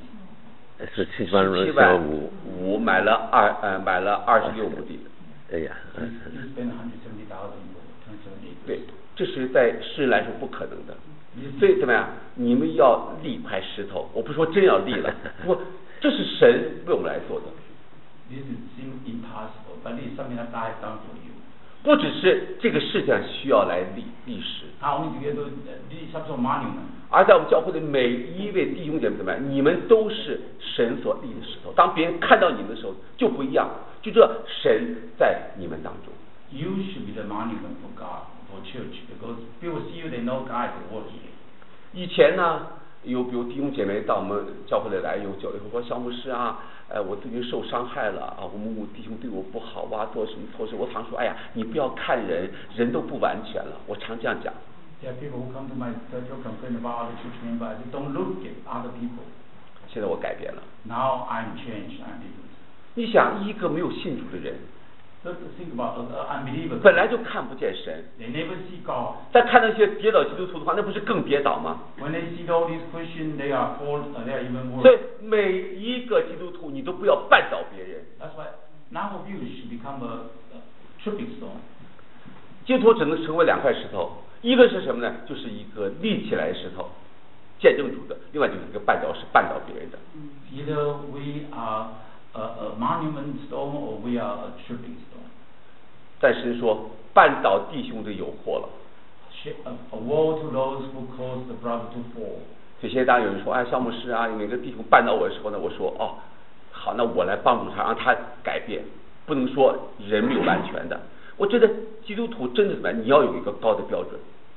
spent? 十七万十七万五五买了二呃买了二十六亩地。 哎呀， You spend one hundred seventy thousand for twenty-seven acres. 对，这是在世人来说不可能的。所以怎么样？你们要立块石头，我不说真要立了，不过这是神为我们来做的。 This is seem impossible, but this is something that God has done for you. 不只是这个事情需要来立历史， Not only to get to lead some sort of monument, 而在我们教会的每一位弟兄姐妹怎么样？你们都是神所立的石头。当别人看到你们的时候就不一样，就这神在你们当中。 you should be the monument for God, for church, because people see you, they know God is working. 以前呢，有比如弟兄姐妹到我们教会里来，有教有说小牧师啊，呃，我最近受伤害了啊，我们弟兄对我不好啊，做什么错事？我常说，哎呀，你不要看人，人都不完全了。我常这样讲。 There are people who come to my church who complain about other church members. I say, don't look at other people. 现在我改变了。 Now I'm changed. I'm different. 你想，一个没有信主的人， Just think about uh, unbelievers. 本来就看不见神， They never see God. 再看那些跌倒基督徒的话，那不是更跌倒吗？ When they see all these Christians, they are fall, uh, they are even 所以 worse. 每一个基督徒，你都不要绊倒别人。 That's why none of you should become a, a tripping stone. 基督徒只能成为两块石头，一个是什么呢？就是一个立起来的石头，见证主的；另外就是一个绊倒石，绊倒别人的。 Either we are a, a monument stone or we are a tripping stone. 但是说绊倒弟兄的有祸了。 A, a woe to those who cause the brother to fall. 所以现在当然有人说，哎，肖牧师啊，有哪个弟兄绊倒我的时候呢，我说哦，好，那我来帮助他，让他改变。不能说人没有完全的。我觉得基督徒真的怎么样？你要有一个高的标准。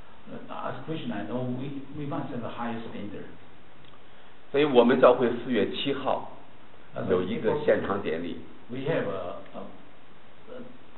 As Christian, I know we we must have a higher standard. 所以我们教会四月七号有一个献堂典礼。 We have a, a,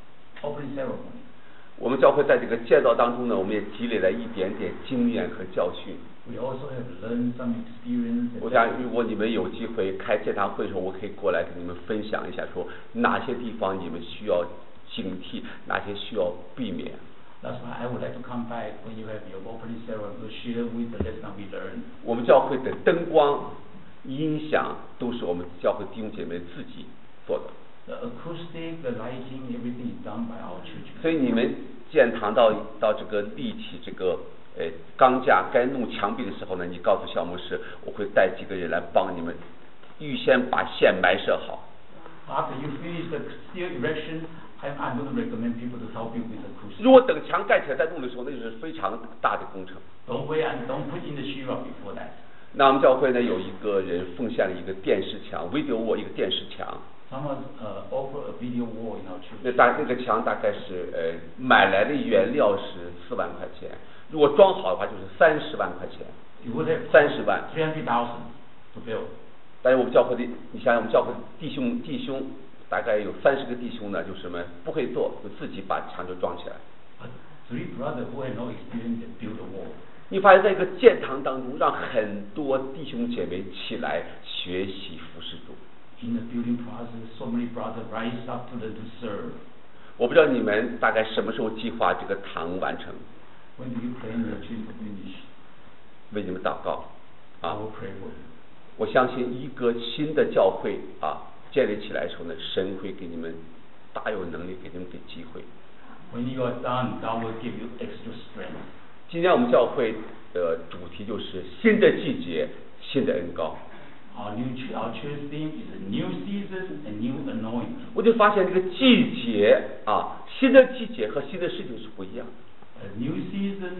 a opening ceremony. 我们教会在这个建造当中呢，我们也积累了一点点经验和教训。 We also have learned some experience. 我想，如果你们有机会开建堂会的时候，我可以过来跟你们分享一下，说哪些地方你们需要警惕，哪些需要避免。 That's why I would like to come back when you have your opening ceremony to share with the lesson we learned. 我们教会的灯光、音响都是我们教会弟兄姐妹自己做的。 The acoustic, the lighting, everything is done by our church. 所以你们建堂到到这个立起这个呃钢架该弄墙壁的时候呢，你告诉小牧师，我会带几个人来帮你们，预先把线埋设好。 After you finish the steel erection, I'm I'm going to recommend people to help you with acoustic. 如果等墙盖起来再弄的时候，那就是非常大的工程。 Don't wait and don't put in the sheetrock before that. 那我们教会呢有一个人奉献了一个电视墙 ，video wall 一个电视墙。 Someone uh, offer a video wall in our church. 那大那个墙大概是呃买来的原料是四万块钱，如果装好的话就是三十万块钱。 You would have 三十万。 three hundred thousand to build. 但是我们教会的，你想想我们教会弟兄弟兄大概有三十个弟兄呢，就什么不会做，就自己把墙就装起来。 But three brothers who had no experience build a wall. 你发现在一个建堂当中，让很多弟兄姐妹起来学习服侍主。 In the building process, so many brothers rise up to the to serve. 我不知道你们大概什么时候计划这个堂完成。 When do you plan your church to finish? 为你们祷告啊！ I will pray for you. 我相信一个新的教会啊建立起来的时候呢，神会给你们大有能力，给你们给机会。 When you are done, God will give you extra strength. 今天我们教会的主题就是新的季节，新的恩膏。 Our new our church theme is a new season and new anointing. 我就发现这个季节啊，新的季节和新的事情是不一样的。 A new season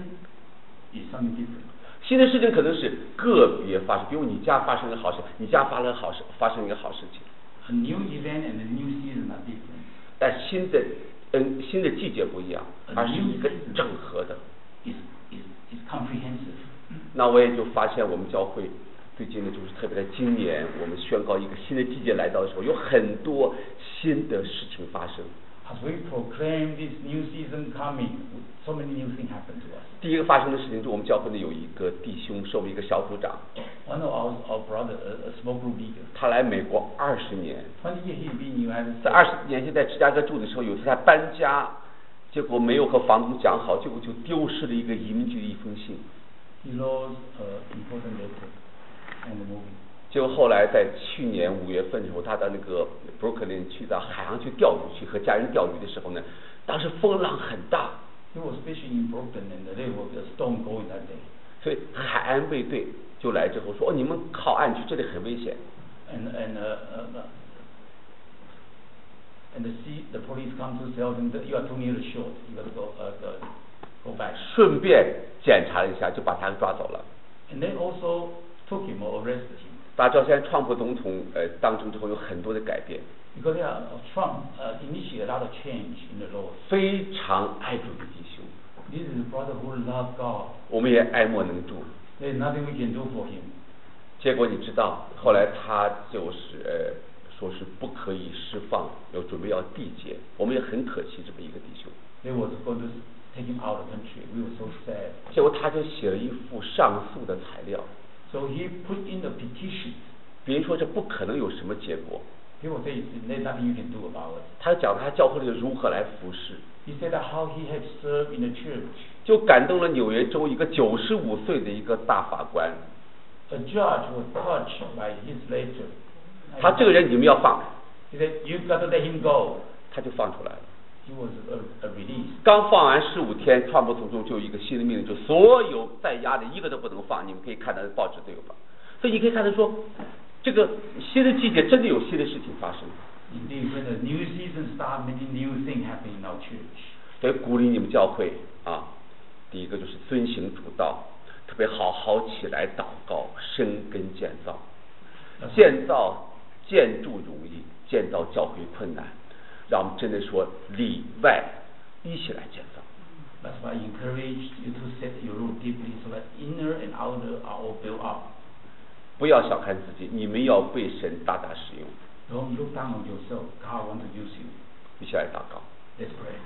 is something different. 新的事情可能是个别发生，比如你家发生一个好事，你家发生好事，发生一个好事情。 A new event and a new season are different. 但新的嗯新的季节不一样，而是一个整合的。 Is is is comprehensive. 那我也就发现我们教会最近呢，就是特别在今年，我们宣告一个新的季节来到的时候，有很多新的事情发生。 As we proclaim this new season coming, so many new things happen to us. 第一个发生的事情就是我们教会呢有一个弟兄是我们一个小组长。 One of our our brother, a, a small group leader. 他来美国二十年。 Twenty years he's been in the United States. 在二十年前在芝加哥住的时候，有一次他搬家，结果没有和房东讲好，结果就丢失了一个移民局的一封信。 He lost an important letter and the movie. 结果后来在去年五月份的时候，他到那个 Brooklyn 去到海上去钓鱼，去和家人钓鱼的时候呢，当时风浪很大。 He was fishing in Brooklyn and there was a storm going that day. 所以海岸卫队就来之后说：“哦，你们靠岸去，这里很危险。” And and uh, uh, and the sea, the police come to tell him that you are too near the shore. You got to go uh, go, go back. 顺便检查了一下，就把他抓走了。 And they also took him or arrested him. 大家知道，现在川普总统呃当政之后有很多的改变。 Because uh, Trump uh, initiated a lot of change in the law. 非常爱主的弟兄。 This is a brother who loves God. 我们也爱莫能助。 There's nothing we can do for him. 结果你知道，后来他就是呃说是不可以释放，要准备要缔结。我们也很可惜这么一个弟兄。 They was going to take him out of the country. We were so sad. 结果他就写了一副上诉的材料。 So he put in the petition. 别人说这不可能有什么结果。 People say there's nothing you can do about it. 他讲他教会里如何来服侍。 He said that how he had served in the church. 就感动了纽约州一个九十五岁的一个大法官。 A judge was touched by his letter. 他这个人你们要放。 He said, "You've got to let him go." 他就放出来了。 He was a, a release. 刚放完十五天，川普总统就有一个新的命令，就所有在押的一个都不能放。你们可以看到报纸都有吧。所以你可以看到说，这个新的季节真的有新的事情发生。 Indeed, when the new season starts, many new things happen in our church. 所以鼓励你们教会啊，第一个就是遵行主道， 特别好好起来祷告，深耕建造。建造建筑容易，建造教会困难，让我们真的说里外一起来建造。 That's why I encourage you to set your root deeply so that inner and outer are all built up. 不要小看自己，你们要被神大大使用。 Don't look down on yourself. God wants to use you. 一起来祷告。 Let's pray.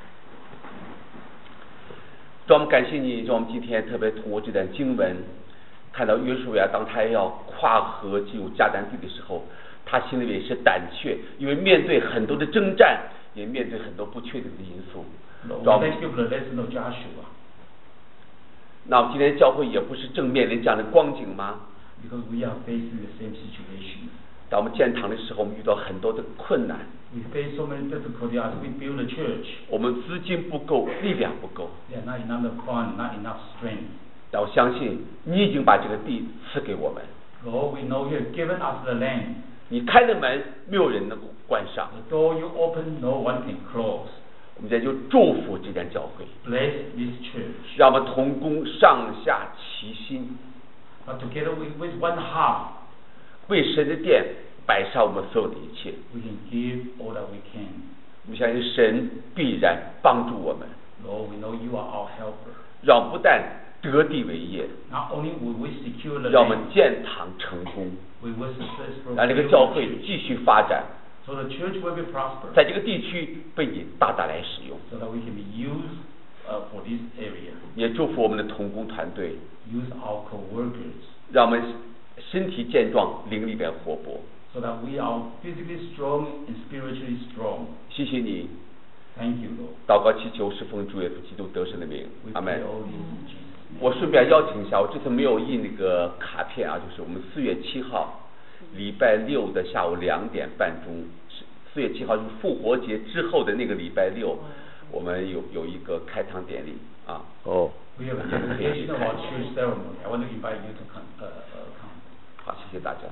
主，我们感谢你，让我们今天特别通过这段经文，看到约书亚当他要跨河进入迦南地的时候，他心里也是胆怯，因为面对很多的征战，也面对很多不确定的因素。 Lord, thank you for the lesson of Joshua. 那我们今天教会也不是正面临这样的光景吗？ Because we are facing the same situation. 当我们建堂的时候，我们遇到很多的困难。 We face so many difficulties as we build a church. 我们资金不够，力量不够。 There are not enough fund, not enough strength. 但我相信你已经把这个地赐给我们。 Lord, we know you have given us the land. 你开的门，没有人能够关上。 The door you open, no one can close. 我们今天就祝福这间教会。 Bless this church. 让我们同工上下齐心。 But together with, with one heart, 为神的殿摆上我们所有的一切。 we can give all that we can. 我们相信神必然帮助我们。 Lord, we know you are our helper. 让我们不但得地为业， Not only will we secure the 让我们 land, 建堂成功， we will successfully 让这个 build 教 the 会 church. 继续发展， So the church will be prosperous. 在这个地区被你大大来使用。 So that we can be used uh, for this area. 也祝福我们的同工团队， Use our co-workers. 让我们身体健壮，灵里边活泼。 So that we are physically strong and spiritually strong. 谢谢你， Thank you, Lord. 祷告祈求是奉主耶稣基督得胜的名， We 阿 pray 门。 all this in Jesus' name. 我顺便邀请一下，我这次没有印那个卡片啊，就是我们四月七号，礼拜六的下午两点半钟，是四月七号就是复活节之后的那个礼拜六，我们有有一个开堂典礼啊。 哦。 We have a dedication of our church ceremony. I want to invite you to come. Uh, uh, come. 好，谢谢大家。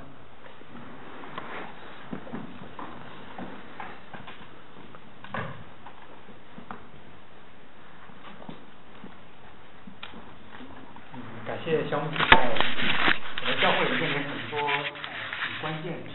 感谢肖牧师在我们教会里面有很多呃很关键。